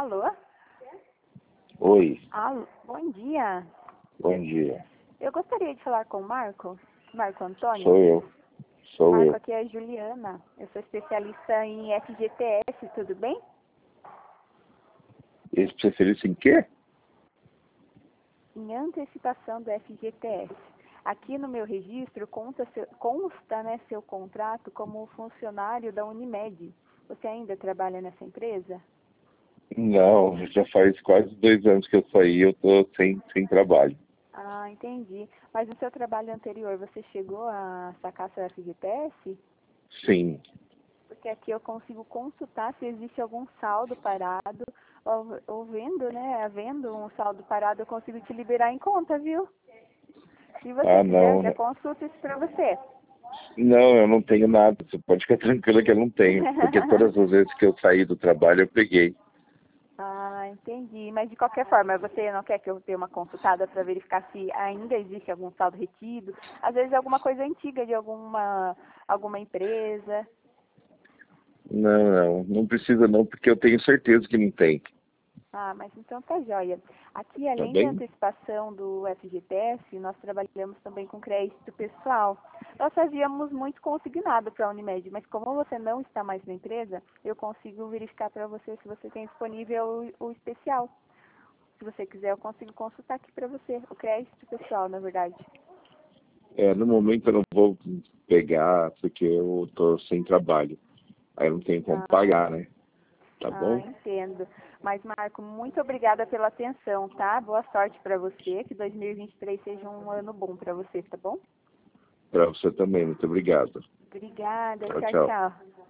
Alô? Oi, Alô? Bom dia. bom dia. Eu gostaria de falar com o Marco Antônio. Sou eu. Sou Marco, eu. aqui é a Juliana. Eu sou especialista em FGTS, tudo bem? Especialista em quê? Em antecipação do FGTS. Aqui no meu registro consta, né, seu contrato como funcionário da Unimed. Você ainda trabalha nessa empresa? Não, já faz quase 2 anos que eu saí, eu tô sem trabalho. Ah, entendi. Mas no seu trabalho anterior, você chegou a sacar seu FGTS? Sim. Porque aqui eu consigo consultar se existe algum saldo parado, ou vendo, né, havendo um saldo parado, eu consigo te liberar em conta, viu? Se você Ah, quiser, eu não. já consulto isso pra você. Não, eu não tenho nada. Você pode ficar tranquila que eu não tenho. Porque todas as vezes que eu saí do trabalho, eu peguei. Ah, entendi. Mas de qualquer forma, você não quer que eu dê uma consultada para verificar se ainda existe algum saldo retido? Às vezes alguma coisa antiga de alguma empresa. Não precisa não, porque eu tenho certeza que não tem. Ah, mas então tá joia. Aqui, Tá além da bem? antecipação do FGTS, nós trabalhamos também com crédito pessoal. Nós fazíamos muito consignado para a Unimed, mas como você não está mais na empresa, eu consigo verificar para você se você tem disponível o especial. Se você quiser, eu consigo consultar aqui para você, o crédito pessoal, na verdade. No momento eu não vou pegar, porque eu tô sem trabalho. Aí eu não tenho como Ah, pagar, né? Tá bom? entendo. Mas, Marco, muito obrigada pela atenção, tá? Boa sorte para você, que 2023 seja um ano bom para você, tá bom? Pra você também, muito obrigado. Obrigada, Tchau, tchau, tchau. tchau.